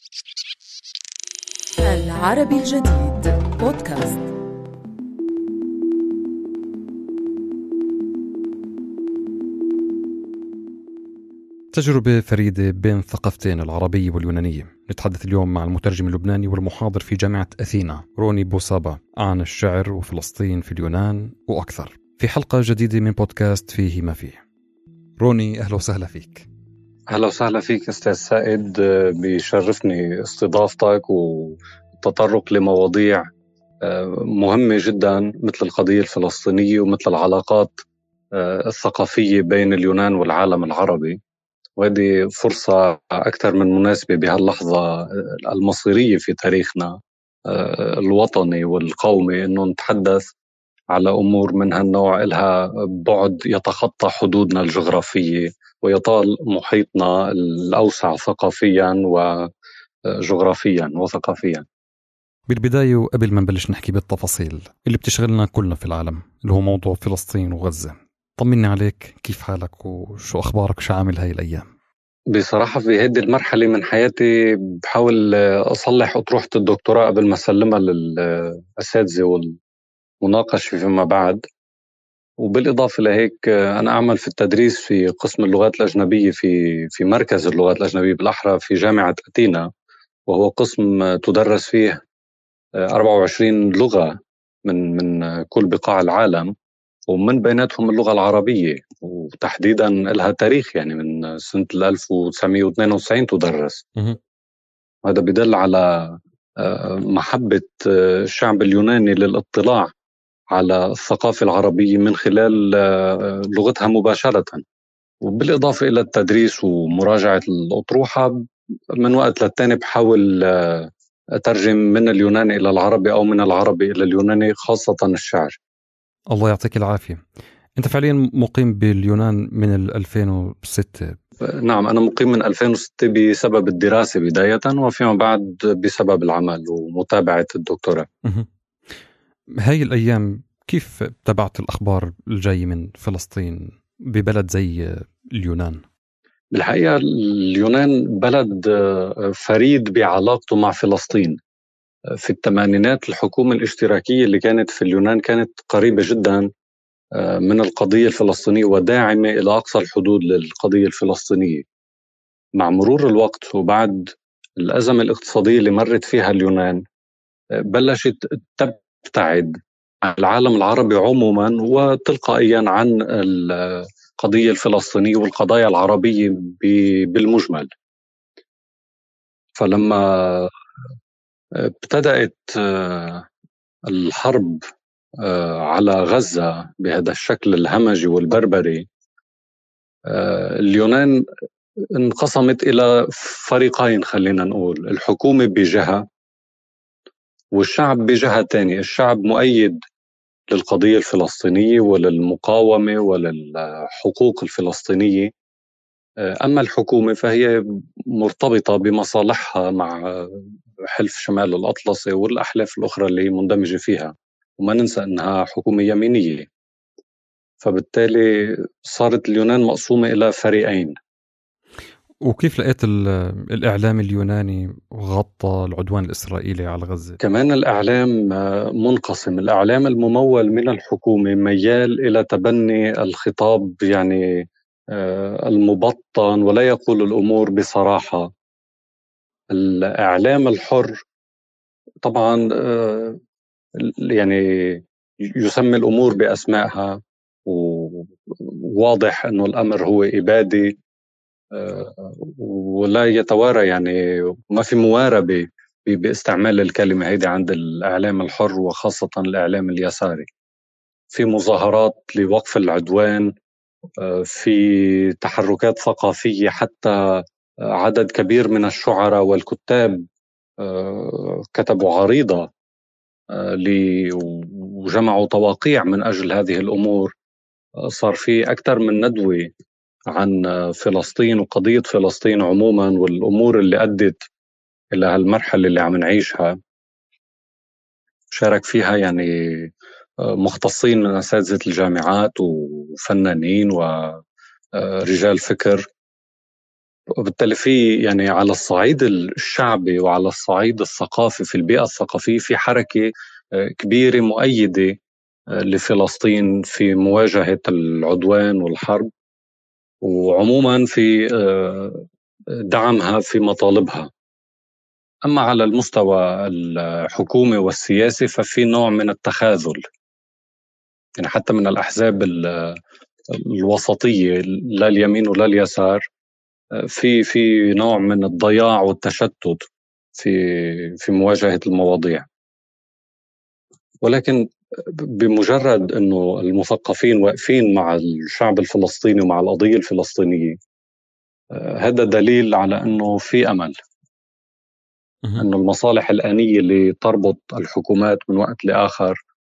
العربي الجديد بودكاست. تجربة فريدة بين الثقافتين العربية واليونانية. نتحدث اليوم مع المترجم اللبناني والمحاضر في جامعة أثينا روني بوصابة عن الشعر وفلسطين في اليونان وأكثر، في حلقة جديدة من بودكاست فيه ما فيه. روني، أهلا وسهلا فيك. أهلا وسهلا فيك أستاذ سائد، بيشرفني استضافتك والتطرق لمواضيع مهمة جدا مثل القضية الفلسطينية ومثل العلاقات الثقافية بين اليونان والعالم العربي. وهذه فرصة أكثر من مناسبة بهاللحظة المصيرية في تاريخنا الوطني والقومي، أنه نتحدث على أمور من هالنوع إلها بعد يتخطى حدودنا الجغرافية ويطال محيطنا الأوسع ثقافيا وجغرافيا وثقافيا. بالبداية وقبل ما نبلش نحكي بالتفاصيل اللي بتشغلنا كلنا في العالم، اللي هو موضوع فلسطين وغزة، طمني عليك، كيف حالك وشو أخبارك، شو عامل هاي الأيام؟ بصراحة في هذه المرحلة من حياتي بحاول أصلح أطروحة الدكتوراه قبل ما أسلمها للأساتذة والمناقشة فيما بعد. وبالإضافة لهيك أنا أعمل في التدريس في قسم اللغات الأجنبية في مركز اللغات الأجنبية بالأحرى في جامعة أثينا، وهو قسم تدرس فيه 24 لغة من كل بقاع العالم، ومن بيناتهم اللغة العربية، وتحديدا لها تاريخ يعني من سنة 1992 تدرس. هذا بدل على محبة الشعب اليوناني للاطلاع على الثقافة العربية من خلال لغتها مباشرة، وبالإضافة إلى التدريس ومراجعة الأطروحة. من وقت للتاني بحاول أترجم من اليوناني إلى العربي أو من العربي إلى اليوناني، خاصة الشعر. الله يعطيك العافية. أنت فعليا مقيم باليونان من 2006؟ نعم، أنا مقيم من 2006 بسبب الدراسة بداية، وفيما بعد بسبب العمل ومتابعة الدكتوراه. هاي الأيام كيف تابعت الأخبار الجاي من فلسطين ببلد زي اليونان؟ بالحقيقة اليونان بلد فريد بعلاقته مع فلسطين. في الثمانينات الحكومة الاشتراكية اللي كانت في اليونان كانت قريبة جدا من القضية الفلسطينية وداعمة إلى أقصى الحدود للقضية الفلسطينية. مع مرور الوقت وبعد الأزمة الاقتصادية اللي مرت فيها اليونان، بلشت تبتعد عن العالم العربي عموما وتلقائيا عن القضية الفلسطينية والقضايا العربية بالمجمل. فلما ابتدأت الحرب على غزة بهذا الشكل الهمجي والبربري، اليونان انقسمت إلى فريقين، خلينا نقول الحكومة بجهة والشعب بجهة تانية. الشعب مؤيد للقضية الفلسطينية وللمقاومة وللحقوق الفلسطينية، أما الحكومة فهي مرتبطة بمصالحها مع حلف شمال الأطلسي والأحلاف الأخرى اللي هي مندمجة فيها، وما ننسى أنها حكومة يمينية. فبالتالي صارت اليونان مقسومة إلى فريقين. وكيف لقيت الإعلام اليوناني غطى العدوان الإسرائيلي على غزة؟ كمان الإعلام منقسم. الإعلام الممول من الحكومة ميال إلى تبني الخطاب يعني المبطن ولا يقول الأمور بصراحة. الإعلام الحر طبعا يعني يسمي الأمور بأسمائها، وواضح أنه الأمر هو إبادي ولا يتوارى، يعني ما في مواربة باستعمال الكلمة هيدي عند الإعلام الحر وخاصة الإعلام اليساري. في مظاهرات لوقف العدوان، في تحركات ثقافية، حتى عدد كبير من الشعراء والكتاب كتبوا عريضة وجمعوا تواقيع من أجل هذه الأمور. صار في أكثر من ندوة عن فلسطين وقضية فلسطين عموما والأمور اللي أدت إلى هالمرحلة اللي عم نعيشها. شارك فيها يعني مختصين من أساتذة الجامعات وفنانين ورجال فكر. وبالتالي في يعني على الصعيد الشعبي وعلى الصعيد الثقافي في البيئة الثقافية في حركة كبيرة مؤيدة لفلسطين في مواجهة العدوان والحرب، وعموما في دعمها في مطالبها. أما على المستوى الحكومي والسياسي ففي نوع من التخاذل، يعني حتى من الأحزاب الوسطية لا اليمين ولا اليسار في نوع من الضياع والتشتت في مواجهة المواضيع. ولكن بمجرد أنه المثقفين واقفين مع الشعب الفلسطيني ومع القضية الفلسطينية، هذا دليل على أنه في أمل، أنه المصالح الآنية اللي تربط الحكومات من وقت لآخر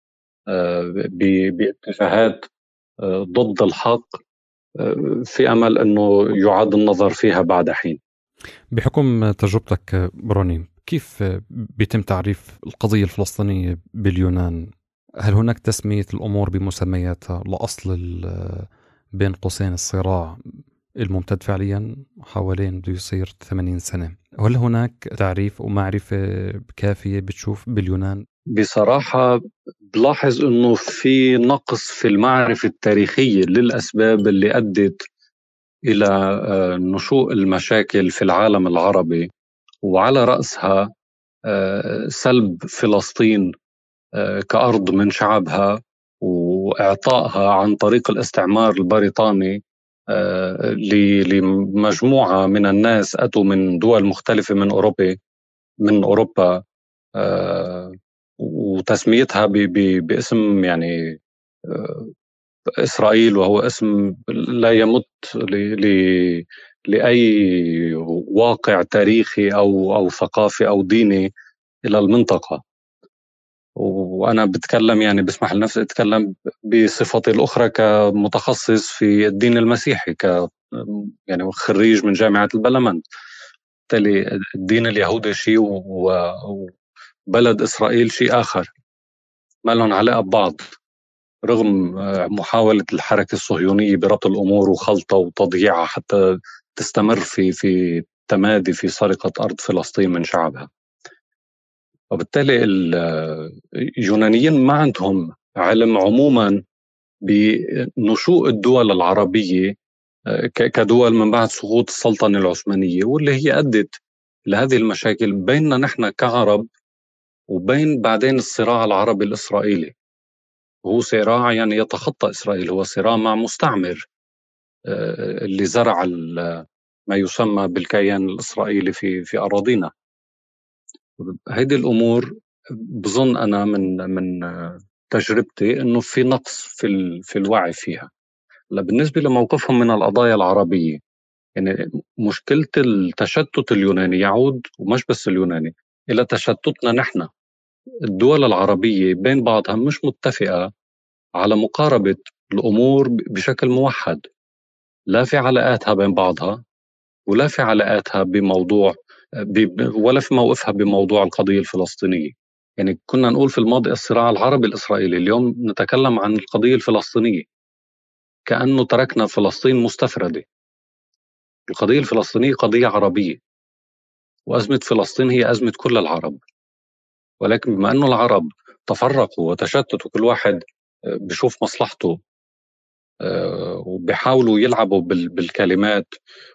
باتجاهات ضد الحق، في أمل أنه يعاد النظر فيها بعد حين. بحكم تجربتك بروني، كيف بيتم تعريف القضية الفلسطينية باليونان؟ هل هناك تسمية الأمور بمسمياتها لأصل بين قوسين الصراع الممتد فعليا حوالين بده يصير 80 سنة؟ هل هناك تعريف ومعرفة كافية بتشوف باليونان؟ بصراحة بلاحظ أنه في نقص في المعرفة التاريخية للأسباب اللي أدت إلى نشوء المشاكل في العالم العربي، وعلى رأسها سلب فلسطين كأرض من شعبها وإعطائها عن طريق الاستعمار البريطاني لمجموعة من الناس أتوا من دول مختلفة من أوروبا وتسميتها باسم يعني إسرائيل، وهو اسم لا يمت لأي واقع تاريخي أو ثقافي أو ديني إلى المنطقة. وأنا بتكلم يعني بسمح لنفسي أتكلم بصفتي الأخرى كمتخصص في الدين المسيحي، يعني خريج من جامعة البلمند. بالتالي الدين اليهودي شيء وبلد إسرائيل شيء آخر، ما لهم علاقة ببعض، رغم محاولة الحركة الصهيونية بربط الأمور وخلطة وتضييعها حتى تستمر في تمادي في سرقة أرض فلسطين من شعبها. وبالتالي اليونانيين ما عندهم علم عموما بنشوء الدول العربية كدول من بعد سقوط السلطنة العثمانية، واللي هي أدت لهذه المشاكل بيننا نحن كعرب وبين بعدين الصراع العربي الإسرائيلي. وهو صراع يعني يتخطى إسرائيل، هو صراع مع مستعمر اللي زرع ما يسمى بالكيان الإسرائيلي في أراضينا. هذه الأمور بظن أنا من تجربتي أنه في نقص في الوعي فيها. بالنسبة لموقفهم من القضايا العربية، يعني مشكلة التشتت اليوناني يعود، ومش بس اليوناني، إلى تشتتنا نحن. الدول العربية بين بعضها مش متفقة على مقاربة الأمور بشكل موحد، لا في علاقاتها بين بعضها ولا في علاقاتها بموضوع ولا في موقفها بموضوع القضية الفلسطينية. يعني كنا نقول في الماضي الصراع العربي الإسرائيلي، اليوم نتكلم عن القضية الفلسطينية كأنه تركنا فلسطين مستفردة. القضية الفلسطينية قضية عربية، وأزمة فلسطين هي أزمة كل العرب، ولكن بما أنه العرب تفرقوا وتشتتوا كل واحد بشوف مصلحته وبيحاولوا يلعبوا بالكلمات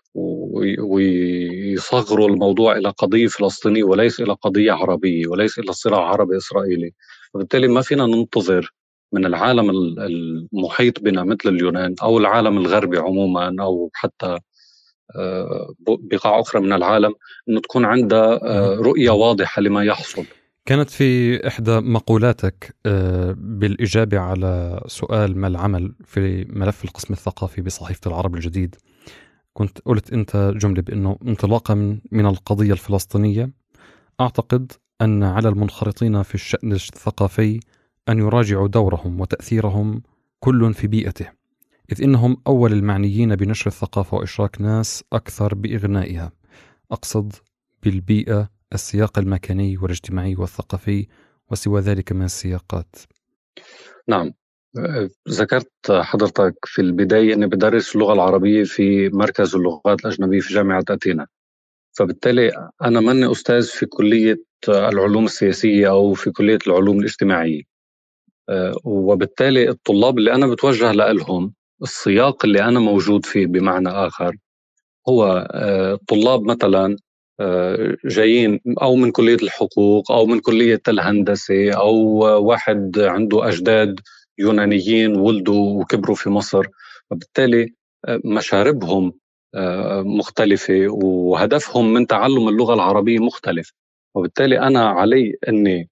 ويصغروا الموضوع إلى قضية فلسطينية وليس إلى قضية عربية وليس إلى صراع عربي إسرائيلي. وبالتالي ما فينا ننتظر من العالم المحيط بنا مثل اليونان أو العالم الغربي عموما أو حتى بقاع أخرى من العالم أنه تكون عندها رؤية واضحة لما يحصل. كانت في إحدى مقولاتك بالإجابة على سؤال ما العمل في ملف القسم الثقافي بصحيفة العرب الجديد، كنت قلت أنت جملة بأنه انطلاقا من القضية الفلسطينية، أعتقد أن على المنخرطين في الشأن الثقافي أن يراجعوا دورهم وتأثيرهم كل في بيئته، إذ إنهم أول المعنيين بنشر الثقافة وإشراك ناس أكثر بإغنائها. أقصد بالبيئة السياق المكاني والاجتماعي والثقافي وسوى ذلك من السياقات. نعم، ذكرت حضرتك في البداية أني بدرس اللغة العربية في مركز اللغات الأجنبية في جامعة أثينا، فبالتالي أنا ماني أستاذ في كلية العلوم السياسية أو في كلية العلوم الاجتماعية. وبالتالي الطلاب اللي أنا بتوجه لهم، السياق اللي أنا موجود فيه بمعنى آخر هو طلاب مثلا جايين أو من كلية الحقوق أو من كلية الهندسة أو واحد عنده أجداد يونانيين ولدوا وكبروا في مصر، وبالتالي مشاربهم مختلفة وهدفهم من تعلم اللغة العربية مختلف. وبالتالي أنا علي أني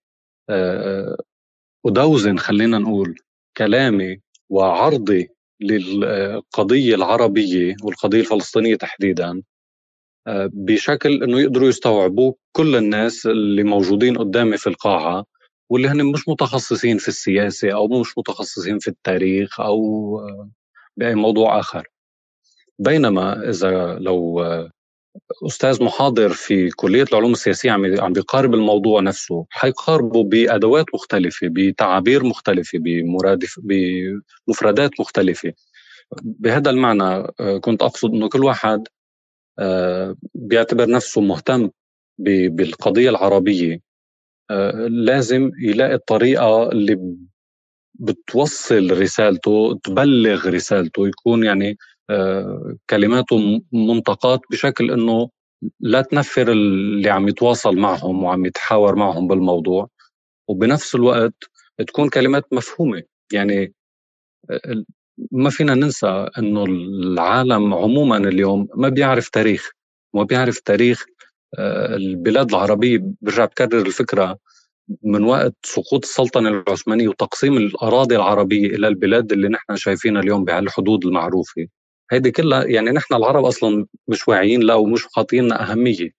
أدوزن، خلينا نقول، كلامي وعرضي للقضية العربية والقضية الفلسطينية تحديدا بشكل أنه يقدروا يستوعبوه كل الناس اللي موجودين قدامي في القاعة، واللي هن مش متخصصين في السياسة أو مش متخصصين في التاريخ أو بأي موضوع آخر. بينما إذا لو أستاذ محاضر في كلية العلوم السياسية عم بيقارب الموضوع نفسه، حيقاربه بأدوات مختلفة، بتعابير مختلفة، بمفردات مختلفة. بهذا المعنى كنت أقصد أنه كل واحد بيعتبر نفسه مهتم بالقضية العربية لازم يلاقي الطريقة اللي بتوصل رسالته، تبلغ رسالته، يكون يعني كلماته منطقات بشكل أنه لا تنفر اللي عم يتواصل معهم وعم يتحاور معهم بالموضوع، وبنفس الوقت تكون كلمات مفهومة. يعني ما فينا ننسى أنه العالم عموما اليوم ما بيعرف تاريخ، ما بيعرف تاريخ البلاد العربية. برجع بكرر الفكرة، من وقت سقوط السلطنة العثمانية وتقسيم الأراضي العربية إلى البلاد اللي نحن شايفينها اليوم بهالحدود المعروفة، هيدي كلها يعني نحن العرب أصلا مش واعيين لا ومش عاطينها أهمية.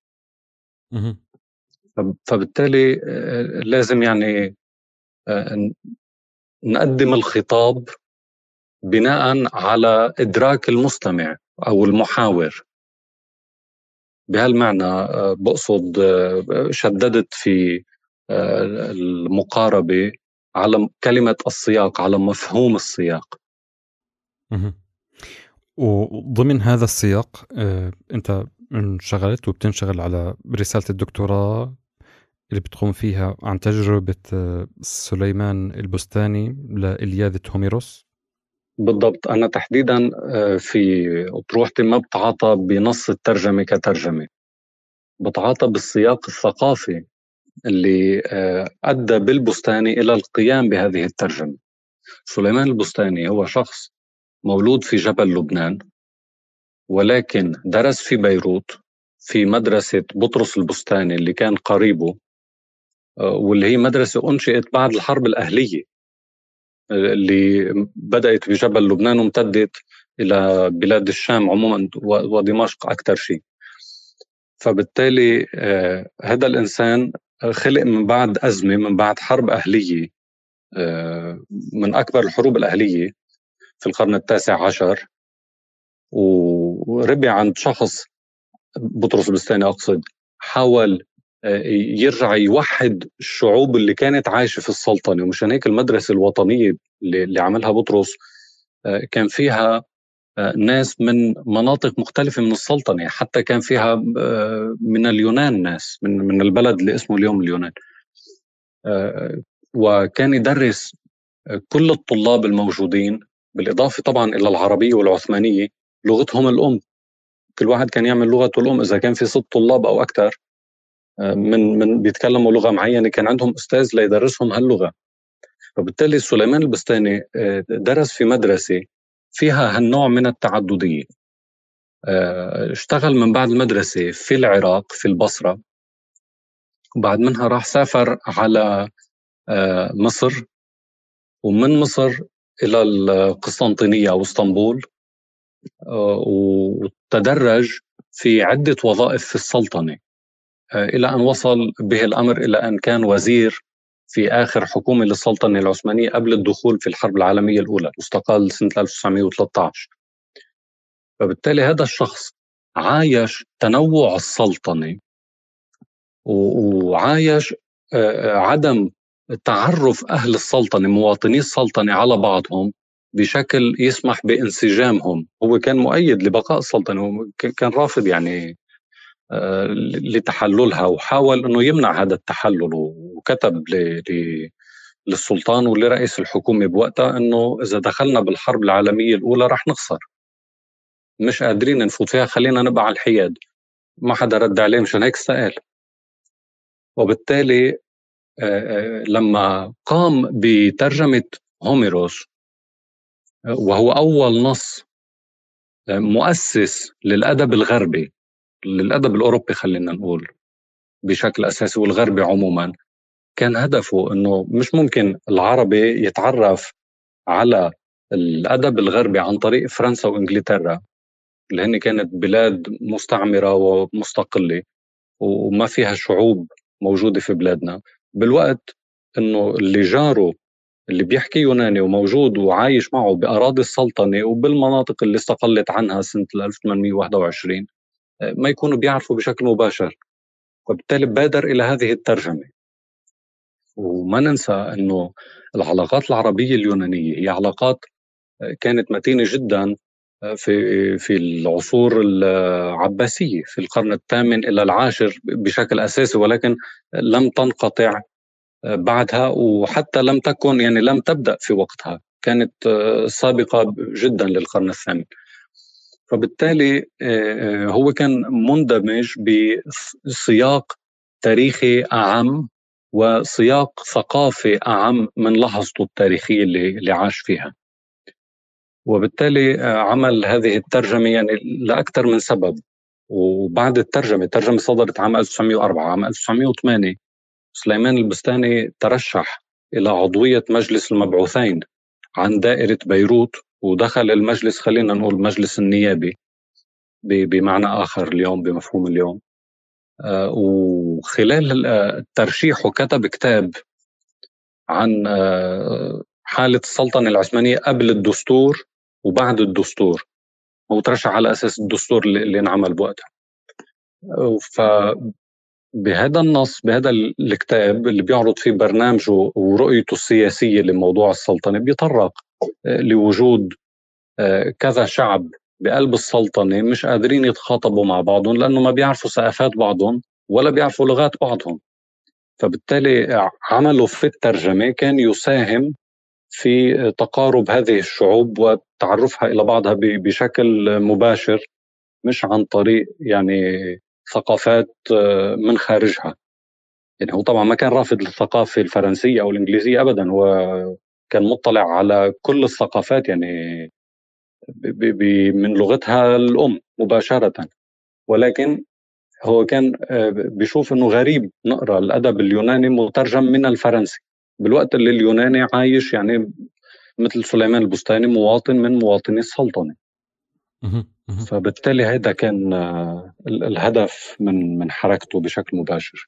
فبالتالي لازم يعني نقدم الخطاب بناء على إدراك المستمع أو المحاور. بهالمعنى بقصد شددت في المقاربة على كلمة السياق، على مفهوم السياق. وضمن هذا السياق أنت انشغلت وبتنشغل على رسالة الدكتوراه اللي بتقوم فيها عن تجربة سليمان البستاني لإلياذة هوميروس. بالضبط. أنا تحديدا في أطروحتي ما بتعاطى بنص الترجمة كترجمة، بتعاطى بالسياق الثقافي اللي أدى بالبستاني إلى القيام بهذه الترجمة. سليمان البستاني هو شخص مولود في جبل لبنان، ولكن درس في بيروت في مدرسة بطرس البستاني اللي كان قريبه، واللي هي مدرسة أنشئت بعد الحرب الأهلية اللي بدأت بجبل لبنان وامتدت إلى بلاد الشام عموما ودمشق أكثر شيء. فبالتالي هذا الإنسان خلق من بعد أزمة، من بعد حرب أهلية، من أكبر الحروب الأهلية في القرن التاسع عشر، وربي عند شخص بطرس البستاني أقصد حاول يرجع يوحد الشعوب اللي كانت عايشة في السلطنة. ومشان هيك المدرسة الوطنية اللي عملها بطرس كان فيها ناس من مناطق مختلفة من السلطنة، حتى كان فيها من اليونان ناس من البلد اللي اسمه اليوم اليونان. وكان يدرس كل الطلاب الموجودين، بالإضافة طبعا إلى العربية والعثمانية، لغتهم الأم. كل واحد كان يعمل لغته الأم. إذا كان في 6 طلاب أو أكثر من بيتكلموا لغة معينة، كان عندهم أستاذ ليدرسهم هاللغة. فبالتالي سليمان البستاني درس في مدرسة فيها هالنوع من التعددية. اشتغل من بعد المدرسة في العراق في البصرة، وبعد منها راح سافر على مصر، ومن مصر إلى القسطنطينية أو اسطنبول، وتدرج في عدة وظائف في السلطنة إلى أن وصل به الأمر إلى أن كان وزير في آخر حكومة للسلطنة العثمانية قبل الدخول في الحرب العالمية الأولى، واستقال سنة 1913. فبالتالي هذا الشخص عايش تنوع السلطنة، وعايش عدم تعرف أهل السلطنة مواطني السلطنة على بعضهم بشكل يسمح بانسجامهم. هو كان مؤيد لبقاء السلطنة، كان رافض يعني لتحللها، وحاول أنه يمنع هذا التحلل، وكتب للسلطان ولرئيس الحكومة بوقتها أنه إذا دخلنا بالحرب العالمية الأولى رح نخسر، مش قادرين نفوت فيها، خلينا نبقى على الحياد. ما حدا رد عليه، مشان هيك استقال. وبالتالي لما قام بترجمة هوميروس، وهو أول نص مؤسس للأدب الغربي، للأدب الأوروبي خلينا نقول بشكل أساسي والغربي عموما، كان هدفه أنه مش ممكن العربي يتعرف على الأدب الغربي عن طريق فرنسا وإنجلترا، اللي هن كانت بلاد مستعمرة ومستقلة وما فيها شعوب موجودة في بلادنا، بالوقت أنه اللي جاره اللي بيحكي يوناني وموجود وعايش معه بأراضي السلطنة وبالمناطق اللي استقلت عنها سنة 1821 ما يكونوا بيعرفوا بشكل مباشر، وبالتالي بادر إلى هذه الترجمة. وما ننسى أنه العلاقات العربية اليونانية هي علاقات كانت متينة جدا في العصور العباسية في القرن الثامن إلى العاشر بشكل أساسي، ولكن لم تنقطع بعدها، وحتى لم تكن يعني لم تبدأ في وقتها، كانت سابقة جدا للقرن الثامن. فبالتالي هو كان مندمج بسياق تاريخي أعم وسياق ثقافي أعم من لحظته التاريخية اللي عاش فيها. وبالتالي عمل هذه الترجمة يعني لأكثر من سبب. وبعد الترجمة صدرت عام 1904. عام 1908 سليمان البستاني ترشح إلى عضوية مجلس المبعوثين عن دائرة بيروت، ودخل المجلس، خلينا نقول المجلس النيابي بمعنى آخر اليوم بمفهوم اليوم. وخلال ترشيحه كتب كتاب عن حالة السلطنة العثمانية قبل الدستور وبعد الدستور. هو ترشح على أساس الدستور اللي انعمل بوقتها. فبهذا النص، بهذا الكتاب اللي بيعرض فيه برنامجه ورؤيته السياسية لموضوع السلطنة، بيطرق لوجود كذا شعب بقلب السلطنة مش قادرين يتخاطبوا مع بعضهم لأنه ما بيعرفوا ثقافات بعضهم ولا بيعرفوا لغات بعضهم. فبالتالي عمله في الترجمة كان يساهم في تقارب هذه الشعوب وتعرفها إلى بعضها بشكل مباشر، مش عن طريق يعني ثقافات من خارجها. يعني هو طبعا ما كان رافض للثقافة الفرنسية أو الإنجليزية أبدا، هو كان مطلع على كل الثقافات يعني من لغتها الأم مباشرة، ولكن هو كان بيشوف أنه غريب نقرأ الأدب اليوناني مترجم من الفرنسي بالوقت اللي اليوناني عايش يعني مثل سليمان البستاني مواطن من مواطني السلطنة. فبالتالي هذا كان الهدف من حركته بشكل مباشر.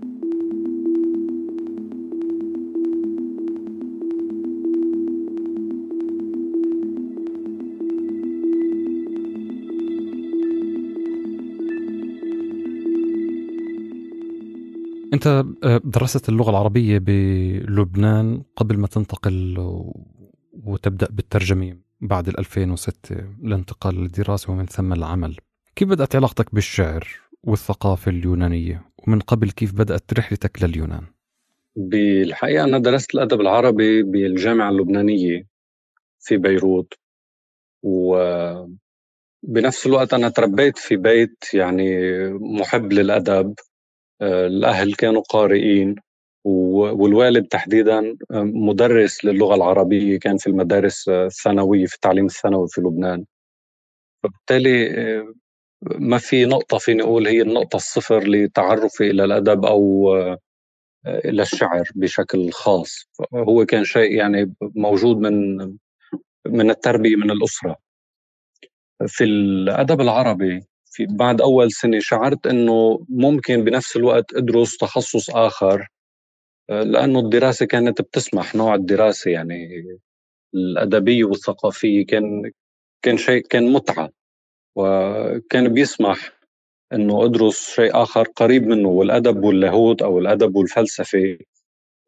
أنت درست اللغة العربية بلبنان قبل ما تنتقل وتبدأ بالترجمة بعد 2006 الانتقال للدراسة ومن ثم العمل. كيف بدأت علاقتك بالشعر والثقافة اليونانية، ومن قبل كيف بدأت رحلتك لليونان؟ بالحقيقة أنا درست الأدب العربي بالجامعة اللبنانية في بيروت، وبنفس الوقت أنا تربيت في بيت يعني محب للأدب. الأهل كانوا قارئين، والوالد تحديدا مدرس للغة العربية، كان في المدارس الثانوية في التعليم الثانوي في لبنان. فبالتالي ما في نقطة فيني أقول هي النقطة الصفر لتعرفي إلى الأدب أو إلى الشعر بشكل خاص. هو كان شيء يعني موجود من التربية من الأسرة. في الأدب العربي في بعد أول سنة شعرت أنه ممكن بنفس الوقت أدرس تخصص آخر، لأنه الدراسة كانت بتسمح، نوع الدراسة يعني الأدبية والثقافية كان شيء، كان متعة، وكان بيسمح أنه أدرس شيء آخر قريب منه، والأدب واللاهوت أو الأدب والفلسفة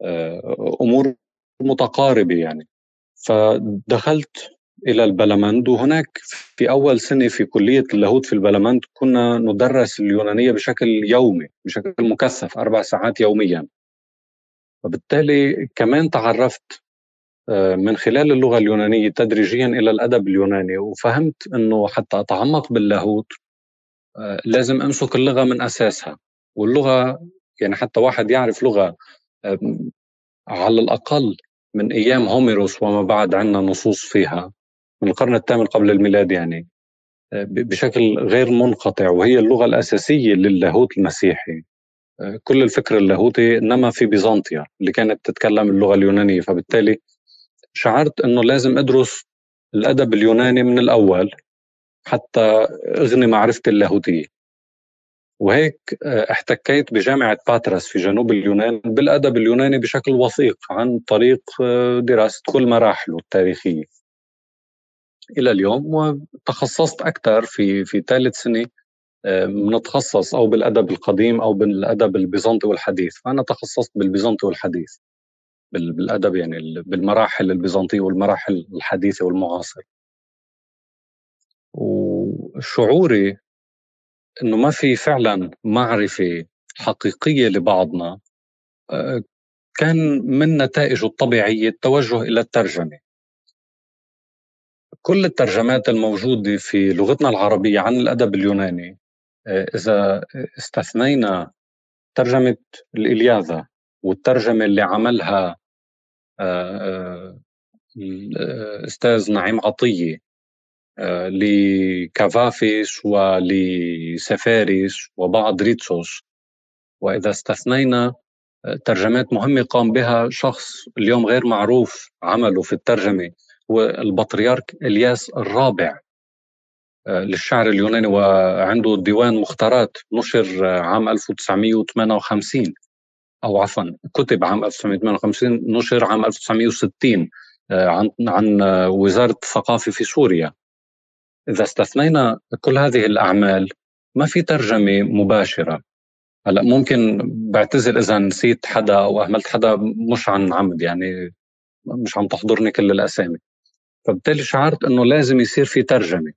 أمور متقاربة يعني. فدخلت إلى البلمند، وهناك في أول سنة في كلية اللاهوت في البلمند كنا ندرس اليونانية بشكل يومي، بشكل مكثف 4 ساعات يوميا. وبالتالي كمان تعرفت من خلال اللغة اليونانية تدريجيا إلى الأدب اليوناني، وفهمت أنه حتى أتعمق باللاهوت لازم أمسك اللغة من أساسها. واللغة يعني حتى واحد يعرف لغة على الأقل من أيام هوميروس وما بعد، عندنا نصوص فيها من القرن الثامن قبل الميلاد يعني بشكل غير منقطع، وهي اللغة الأساسية للاهوت المسيحي. كل الفكر اللاهوتي إنما في بيزنطيا اللي كانت تتكلم اللغة اليونانية. فبالتالي شعرت أنه لازم أدرس الأدب اليوناني من الأول حتى أغني معرفتي اللاهوتية. وهيك احتكيت بجامعة باترس في جنوب اليونان بالأدب اليوناني بشكل وثيق عن طريق دراسة كل مراحله التاريخية إلى اليوم. وتخصصت أكثر في ثالث سنة، بنتخصص أو بالأدب القديم أو بالأدب البيزنطي والحديث. فأنا تخصصت بالبيزنطي والحديث بالأدب يعني بالمراحل البيزنطية والمراحل الحديثة والمعاصرة. وشعوري إنه ما في فعلا معرفة حقيقية لبعضنا كان من نتائجه الطبيعية التوجه إلى الترجمة. كل الترجمات الموجودة في لغتنا العربية عن الأدب اليوناني، إذا استثنينا ترجمة الإلياذة والترجمة اللي عملها الأستاذ نعيم عطية لكافافيس ولسفاريس وبعض ريتسوس، وإذا استثنينا ترجمات مهمة قام بها شخص اليوم غير معروف عمله في الترجمة، هو البطريرك إلياس الرابع للشعر اليوناني، وعنده ديوان مختارات نشر عام 1958 أو عفوا كتب عام 1958 نشر عام 1960 عن وزارة الثقافة في سوريا. إذا استثنينا كل هذه الأعمال ما في ترجمة مباشرة. هلا ممكن بعتذر إذا نسيت حدا أو أهملت حدا، مش عن عمد يعني، مش عم تحضرني كل الأسامي. فبالتالي شعرت أنه لازم يصير في ترجمة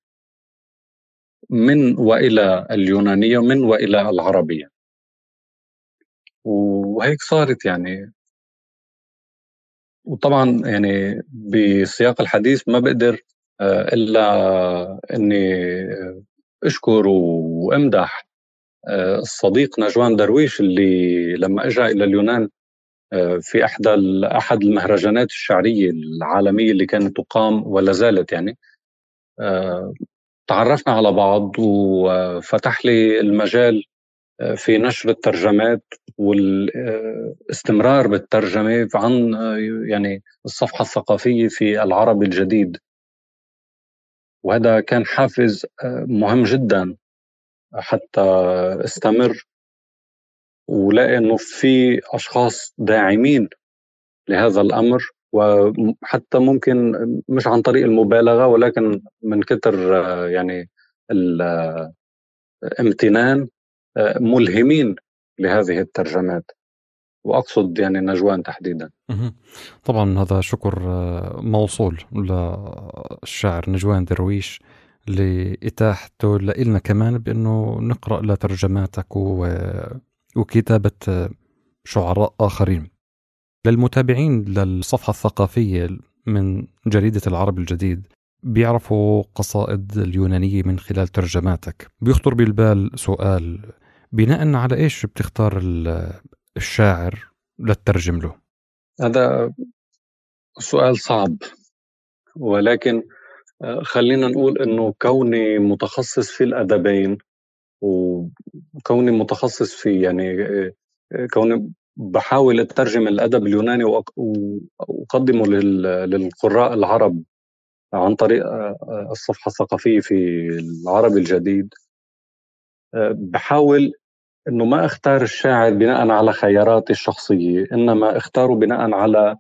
من وإلى اليونانية ومن وإلى العربية، وهيك صارت يعني. وطبعا يعني بسياق الحديث ما بقدر إلا أني أشكر وأمدح الصديق نجوان درويش اللي لما أجا إلى اليونان في أحد المهرجانات الشعرية العالمية اللي كانت تقام ولا زالت يعني، تعرفنا على بعض وفتح لي المجال في نشر الترجمات والاستمرار بالترجمة عن يعني الصفحة الثقافية في العربي الجديد. وهذا كان حافز مهم جدا حتى استمر ولاقي أنه في أشخاص داعمين لهذا الأمر، وحتى ممكن مش عن طريق المبالغة ولكن من كتر يعني الامتنان ملهمين لهذه الترجمات، وأقصد يعني نجوان تحديدا. طبعا هذا شكر موصول للشاعر نجوان درويش لإتاحته لنا كمان بأنه نقرأ لترجماتك وكتابة شعراء آخرين. للمتابعين للصفحة الثقافية من جريدة العرب الجديد بيعرفوا قصائد اليونانية من خلال ترجماتك. بيخطر بالبال سؤال، بناء على إيش بتختار الشاعر للترجم له؟ هذا سؤال صعب، ولكن خلينا نقول أنه كوني متخصص في الأدبين وكوني متخصص في يعني كوني بحاول أترجم الأدب اليوناني وأقدمه للقراء العرب عن طريق الصفحة الثقافية في العربي الجديد، بحاول أنه ما أختار الشاعر بناء على خياراتي الشخصية، إنما أختاره بناء على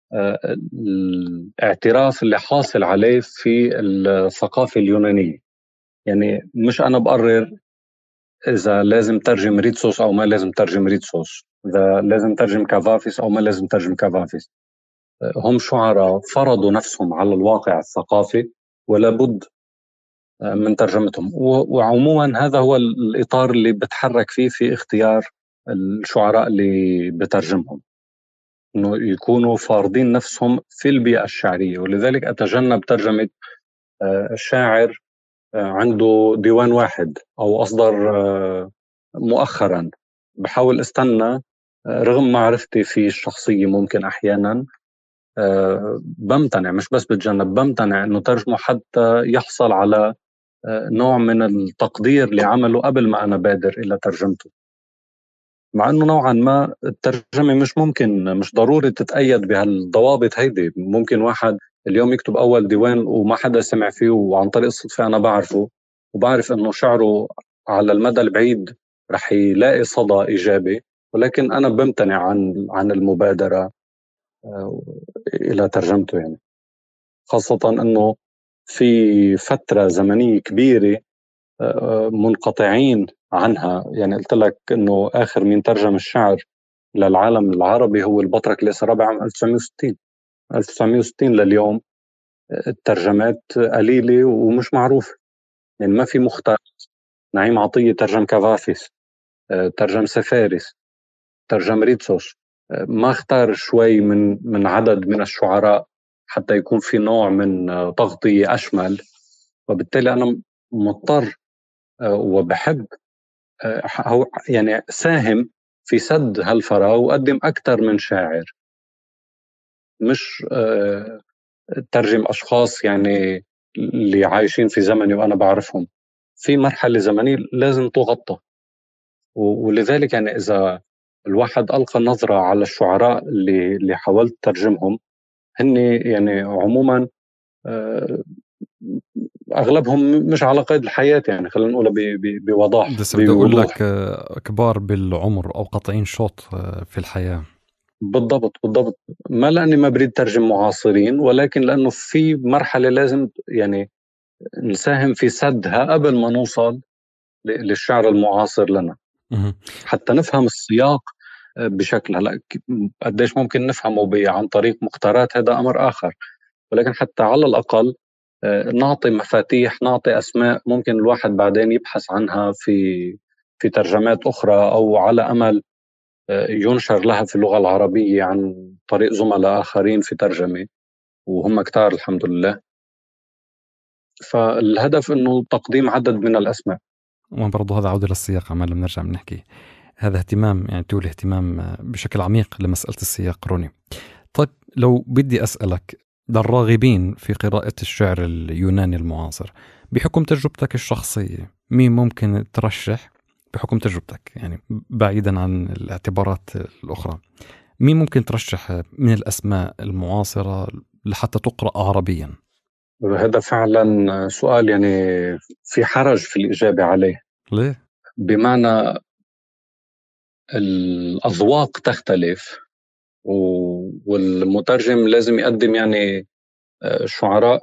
الاعتراف اللي حاصل عليه في الثقافة اليونانية. يعني مش أنا بقرر إذا لازم ترجم ريتسوس أو ما لازم ترجم ريتسوس، إذا لازم ترجم كافافيس أو ما لازم ترجم كافافيس. هم شعراء فرضوا نفسهم على الواقع الثقافي ولا بد من ترجمتهم، وعموما هذا هو الإطار اللي بتحرك فيه في اختيار الشعراء اللي بترجمهم، إنه يكونوا فارضين نفسهم في البيئة الشعرية. ولذلك أتجنب ترجمة شاعر عنده ديوان واحد أو أصدر مؤخرا. بحاول استنى، رغم معرفتي في الشخصية ممكن أحيانا بمتنع، مش بس بتجنب، بمتنع إنه ترجمه حتى يحصل على نوع من التقدير لعمله قبل ما أنا بادر إلى ترجمته. مع أنه نوعا ما الترجمة مش ممكن، مش ضروري تتأيد بهالضوابط هيدي. ممكن واحد اليوم يكتب أول ديوان وما حدا سمع فيه، وعن طريق الصدفة أنا بعرفه وبعرف أنه شعره على المدى البعيد رح يلاقي صدى إيجابي، ولكن أنا بمتنع عن المبادرة إلى ترجمته. يعني خاصة أنه في فترة زمنية كبيرة منقطعين عنها. يعني قلت لك انه اخر من ترجم الشعر للعالم العربي هو البطرك اليسرابي عام 1960. 1960 لليوم الترجمات قليلة ومش معروفة، يعني ما في مختار. نعيم عطية ترجم كافافيس، ترجم سفارس، ترجم ريتسوس، ما اختار شوي من عدد من الشعراء حتى يكون في نوع من تغطية أشمل. وبالتالي أنا مضطر وبحب يعني ساهم في سد هالفراغ وقدم أكثر من شاعر، مش ترجم أشخاص يعني اللي عايشين في زمني وأنا بعرفهم. في مرحلة زمنية لازم تغطى. ولذلك يعني إذا الواحد ألقى نظرة على الشعراء اللي حاولت ترجمهم، هن يعني عموما أغلبهم مش على قيد الحياة، يعني خلينا نقولها بوضاح بس بدي أقول لك بوضوح. كبار بالعمر أو قاطعين شوط في الحياة. بالضبط. ما لأني ما بريد ترجم معاصرين، ولكن لأنه في مرحلة لازم يعني نساهم في سدها قبل ما نوصل للشعر المعاصر لنا، حتى نفهم السياق بشكل. هلا قديش ممكن نفهمه عن طريق مختارات، هذا أمر آخر، ولكن حتى على الأقل نعطي مفاتيح، نعطي أسماء ممكن الواحد بعدين يبحث عنها في ترجمات أخرى، أو على أمل ينشر لها في اللغة العربية عن طريق زملاء آخرين في ترجمة، وهم كتار الحمد لله. فالهدف أنه تقديم عدد من الأسماء. وبرضه هذا عودة للسياق، عمال بنرجع بنحكي هذا اهتمام، يعني تقول اهتمام بشكل عميق لمسألة السياق روني. طيب لو بدي أسألك للراغبين في قراءة الشعر اليوناني المعاصر بحكم تجربتك الشخصية، مين ممكن ترشح بحكم تجربتك، يعني بعيدا عن الاعتبارات الأخرى، مين ممكن ترشح من الأسماء المعاصرة لحتى تقرأ عربيا؟ هذا فعلا سؤال يعني في حرج في الإجابة عليه. ليه؟ بمعنى الأذواق تختلف، والمترجم لازم يقدم يعني شعراء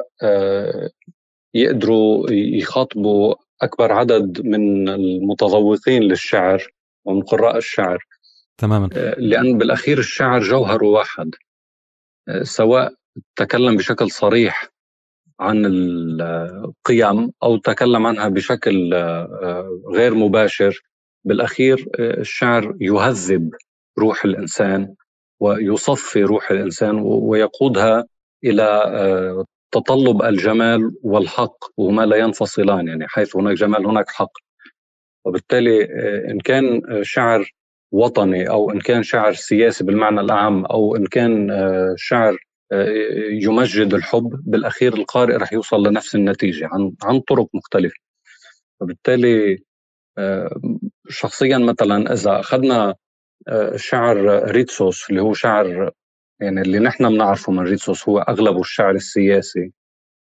يقدروا يخاطبوا أكبر عدد من المتذوقين للشعر ومن قراء الشعر. تماما. لأن بالأخير الشعر جوهر واحد، سواء تكلم بشكل صريح عن القيم أو تكلم عنها بشكل غير مباشر. بالأخير الشعر يهذب روح الإنسان ويصفي روح الإنسان ويقودها إلى تطلب الجمال والحق، وهما لا ينفصلان. يعني حيث هناك جمال هناك حق. وبالتالي إن كان شعر وطني أو إن كان شعر سياسي بالمعنى الأعم أو إن كان شعر يمجد الحب، بالأخير القارئ رح يوصل لنفس النتيجة عن طرق مختلفة. وبالتالي شخصيا مثلا إذا أخذنا شعر ريتسوس اللي هو شعر يعني اللي نحن بنعرفه من ريتسوس هو أغلبه الشعر السياسي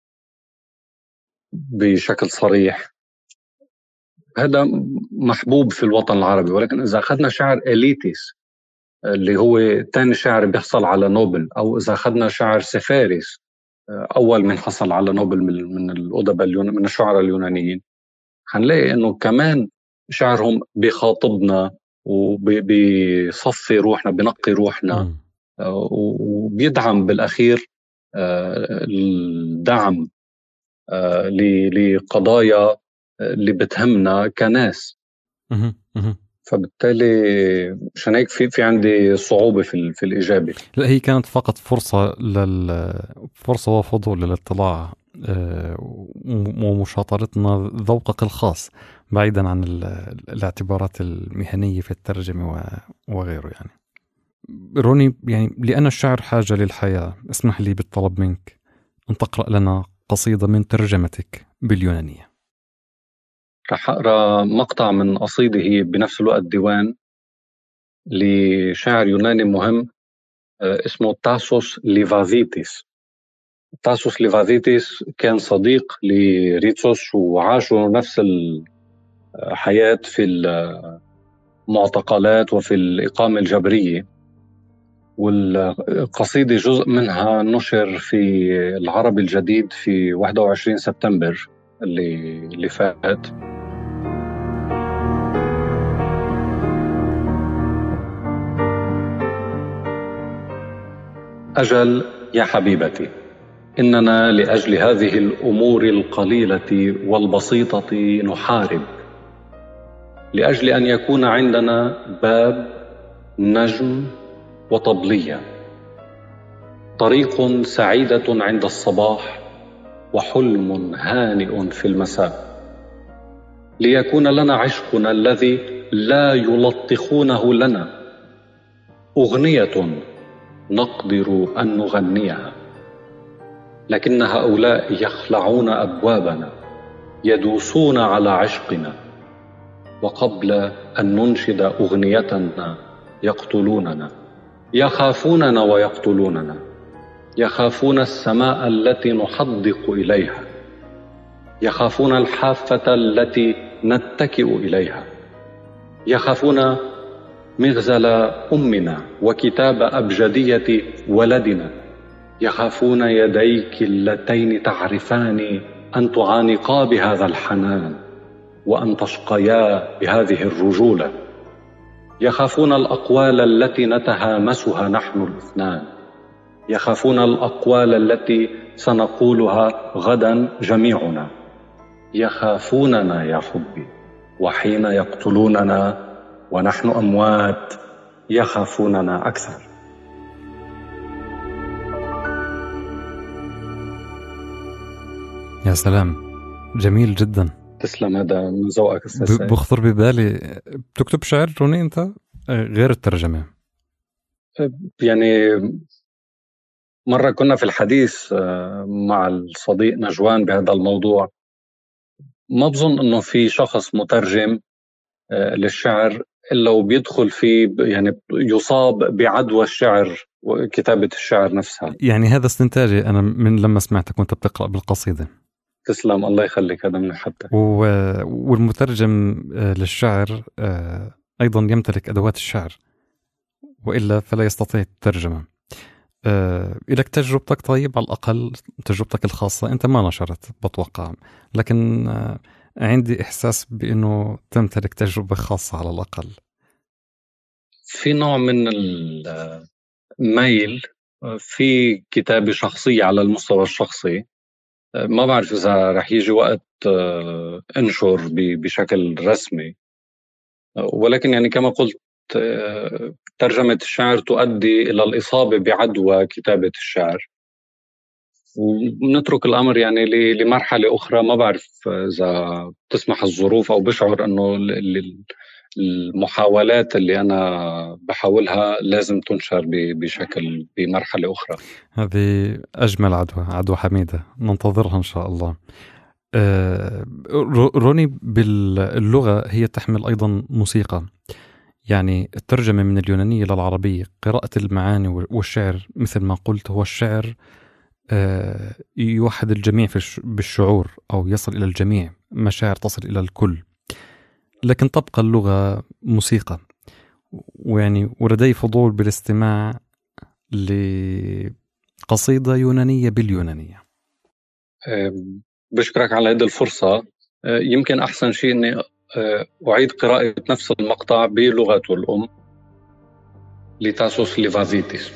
بشكل صريح، هذا محبوب في الوطن العربي. ولكن إذا أخذنا شعر إليتيس اللي هو تاني شاعر بيحصل على نوبل، أو إذا أخذنا شاعر سفارس أول من حصل على نوبل من الأدباء من الشعراء اليونانيين، هنلاقي إنه كمان شعرهم بيخاطبنا وبيصفي روحنا، بنقي روحنا، وبيدعم بالأخير الدعم لقضايا اللي بتهمنا كناس. فبالتالي مشان هيك في عندي صعوبة في الإجابة. لا، هي كانت فقط فرصة فرصة وفضول للاطلاع ومشاطرتنا ذوقك الخاص بعيدا عن الاعتبارات المهنية في الترجمة وغيره. يعني روني، يعني لأن الشعر حاجة للحياة، اسمح لي بالطلب منك أن تقرأ لنا قصيدة من ترجمتك باليونانية. رح أقرأ مقطع من قصيدة هي بنفس الوقت ديوان لشاعر يوناني مهم اسمه تاسوس ليفاذيتيس. تاسوس ليفاذيتيس كان صديق لريتسوس، وعاشوا نفس الحياة في المعتقلات وفي الإقامة الجبرية. والقصيدة جزء منها نشر في العربي الجديد في 21 سبتمبر اللي فات. أجل يا حبيبتي، إننا لأجل هذه الأمور القليلة والبسيطة نحارب، لأجل أن يكون عندنا باب، نجم، وطبلية، طريق سعيدة عند الصباح، وحلم هانئ في المساء، ليكون لنا عشقنا الذي لا يلطخونه لنا، أغنية نقدر أن نغنيها، لكن هؤلاء يخلعون أبوابنا، يدوسون على عشقنا، وقبل أن ننشد أغنيتنا يقتلوننا، يخافوننا ويقتلوننا، يخافون السماء التي نحدق إليها، يخافون الحافة التي نتكئ إليها، يخافون مغزل أمنا وكتاب أبجدية ولدنا، يخافون يديك اللتين تعرفان أن تعانقا بهذا الحنان وأن تشقيا بهذه الرجولة، يخافون الأقوال التي نتهامسها نحن الاثنان، يخافون الأقوال التي سنقولها غدا جميعنا، يخافوننا يا حبي، وحين يقتلوننا ونحن أموات يخافوننا أكثر. يا سلام، جميل جدا. تسلم، هذا من ذوقك أستاذ سعيد. بخطر ببالي بتكتب شعر روني أنت غير الترجمة؟ يعني مرة كنا في الحديث مع الصديق نجوان بهذا الموضوع. ما بظن أنه في شخص مترجم للشعر إلا وبيدخل فيه، يعني يصاب بعدوى الشعر وكتابة الشعر نفسها. يعني هذا استنتاجي أنا من لما سمعتك وأنت بتقرأ بالقصيدة. تسلم، الله يخليك، هذا من حتى. والمترجم للشعر أيضا يمتلك أدوات الشعر، وإلا فلا يستطيع الترجمة. إلك تجربتك، طيب على الأقل تجربتك الخاصة أنت ما نشرت بتوقع، لكن عندي إحساس بأنه تمتلك تجربة خاصة على الأقل. في نوع من الميل في كتابة شخصية على المستوى الشخصي. ما بعرف إذا رح يجي وقت انشر بشكل رسمي، ولكن يعني كما قلت ترجمة الشعر تؤدي إلى الإصابة بعدوى كتابة الشعر، ونترك الأمر يعني لمرحلة أخرى. ما بعرف إذا تسمح الظروف أو بشعر أنه المحاولات اللي أنا بحاولها لازم تنشر بشكل بمرحلة أخرى. هذه أجمل عدوى حميدة، ننتظرها إن شاء الله. روني، باللغة هي تحمل أيضا موسيقى، يعني الترجمة من اليونانية للعربية، قراءة المعاني والشعر مثل ما قلت، هو الشعر يوحد الجميع بالشعور، أو يصل إلى الجميع، مشاعر تصل إلى الكل، لكن تبقى اللغة موسيقى. ويعني ولدي فضول بالاستماع لقصيدة يونانية باليونانية. بشكرك على هذه الفرصة. يمكن أحسن شيء أني أعيد قراءة نفس المقطع بلغته الأم لتاسوس Λιβαδίτης.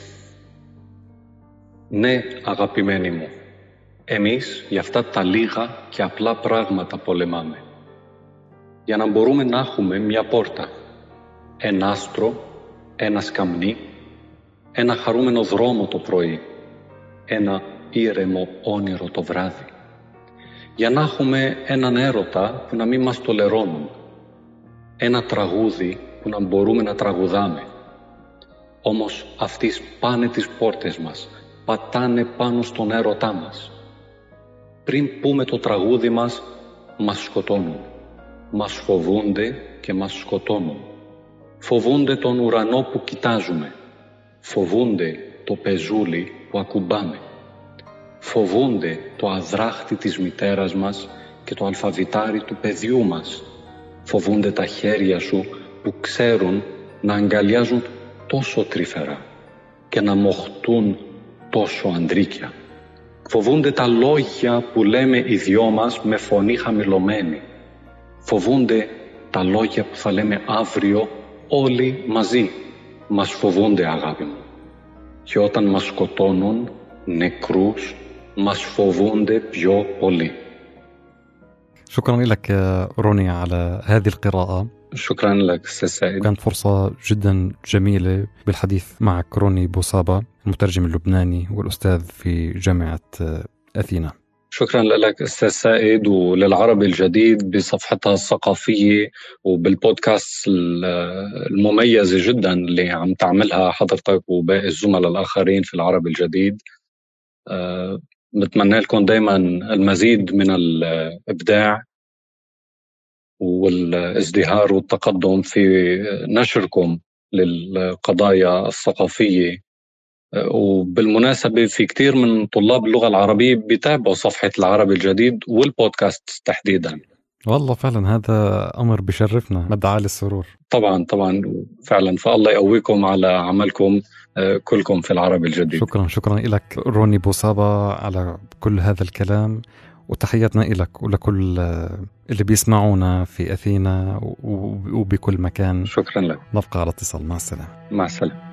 Ναι, αγαπημένοι μου, εμείς για αυτά τα λίγα και απλά πράγματα πολεμάμε. Για να μπορούμε να έχουμε μια πόρτα, ένα άστρο, ένα σκαμνί, ένα χαρούμενο δρόμο το πρωί, ένα ήρεμο όνειρο το βράδυ. Για να έχουμε έναν έρωτα που να μην μας τολερώνουν, ένα τραγούδι που να μπορούμε να τραγουδάμε. Όμως αυτοί σπάνε τις πόρτες μας, πατάνε πάνω στον έρωτά μας. Πριν πούμε το τραγούδι μας σκοτώνουν. Μας φοβούνται και μας σκοτώνουν. Φοβούνται τον ουρανό που κοιτάζουμε. Φοβούνται το πεζούλι που ακουμπάμε. Φοβούνται το αδράχτη της μητέρας μας και το αλφαβητάρι του παιδιού μας. Φοβούνται τα χέρια σου που ξέρουν να αγκαλιάζουν τόσο τρυφερά και να μοχτούν τόσο αντρίκια. Φοβούνται τα λόγια που λέμε οι δυο μας με φωνή χαμηλωμένη. Φοβούνται τα λόγια που θα λέμε αύριο όλοι μαζί. Μας φοβούνται, αγάπη μου. Και όταν μας σκοτώνουν νεκρούς, μας φοβούνται πιο πολύ. شكرا لك روني على هذه القراءة. شكرا لك أستاذ سعيد. كانت فرصة جدا جميلة بالحديث معك روني بوصابة، المترجم اللبناني والأستاذ في جامعة أثينا. شكرا لك أستاذ سعيد وللعربي الجديد بصفحتها الثقافية وبالبودكاست المميزة جدا اللي عم تعملها حضرتك وباقي الزملاء الآخرين في العربي الجديد. نتمنى لكم دايما المزيد من الإبداع والازدهار والتقدم في نشركم للقضايا الثقافية. وبالمناسبة في كتير من طلاب اللغة العربية بيتابعوا صفحة العربي الجديد والبودكاست تحديدا. والله فعلا هذا أمر بشرفنا، مدعاة للسرور. طبعا فعلا، فالله يقويكم على عملكم كلكم في العربي الجديد. شكرا لك روني بوصابة على كل هذا الكلام، وتحياتنا لك ولكل اللي بيسمعونا في أثينا وبكل مكان. شكرا لك. نبقى على اتصال. مع السلامة. مع السلامة.